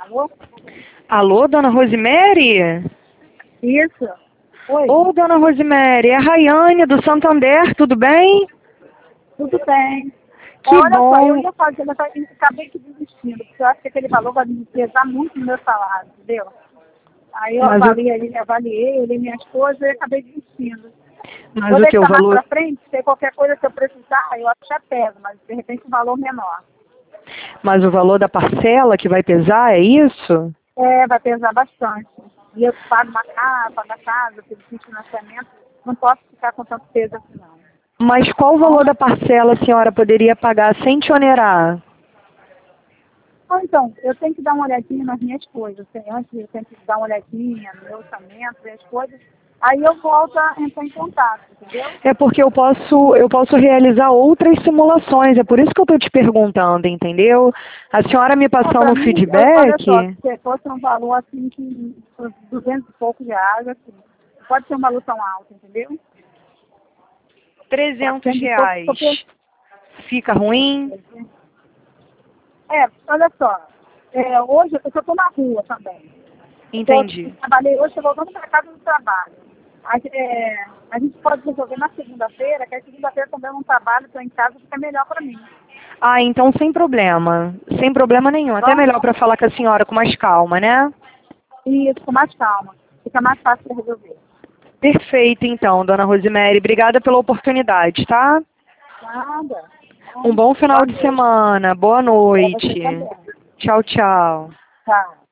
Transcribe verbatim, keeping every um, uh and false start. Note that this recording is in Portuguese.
Alô? Alô, dona Rosemary? Isso. Oi. Ô, dona Rosemary, é a Rayane do Santander, tudo bem? Tudo bem. É, Que olha só, eu bom. ia fazer, mas eu acabei que desistindo, porque eu acho que aquele valor vai me pesar muito no meu salário, entendeu? Aí eu Mas o, avaliei, ele, avaliei ele e minha esposa e acabei desistindo. mas Vou o que? O deixar mais valor, pra frente, se qualquer coisa que eu precisar, eu até pego, mas de repente um valor menor. mas o valor da parcela que vai pesar, é isso? É, vai pesar bastante. E eu pago uma casa, pago a casa, fiz financiamento, não posso ficar com tanto peso assim não. Mas qual o Então, valor da parcela a senhora poderia pagar sem te onerar? Ou então, eu tenho que dar uma olhadinha nas minhas coisas. Assim, antes eu tenho que dar uma olhadinha no meu orçamento, ver as coisas. Aí eu volto a entrar em contato, entendeu? É porque eu posso, eu posso realizar outras simulações, é por isso que eu estou te perguntando, entendeu? A senhora me É, para passando mim, eu, olha só, feedback, se fosse um valor assim, que uns duzentos e pouco reais, assim, pode ser um valor tão alto, entendeu? trezentos quatrocentos e pouco, reais. porque, Fica ruim? é, olha só, é, hoje eu estou na rua também. Eu tô, Entendi. trabalhei hoje, estou voltando para casa do trabalho. A, é, a gente pode resolver na segunda-feira, que a segunda-feira também eu não trabalho, estou em casa, fica melhor para mim. Ah, então sem problema. Sem problema nenhum. Tá Até bom? melhor para falar com a senhora com mais calma, né? Isso, com mais calma. Fica mais fácil de resolver. Perfeito, então, dona Rosemary. Obrigada pela oportunidade, tá? Nada. Um Então, bom final boa de noite. semana. Boa Para noite. você também. Tchau, tchau. Tá.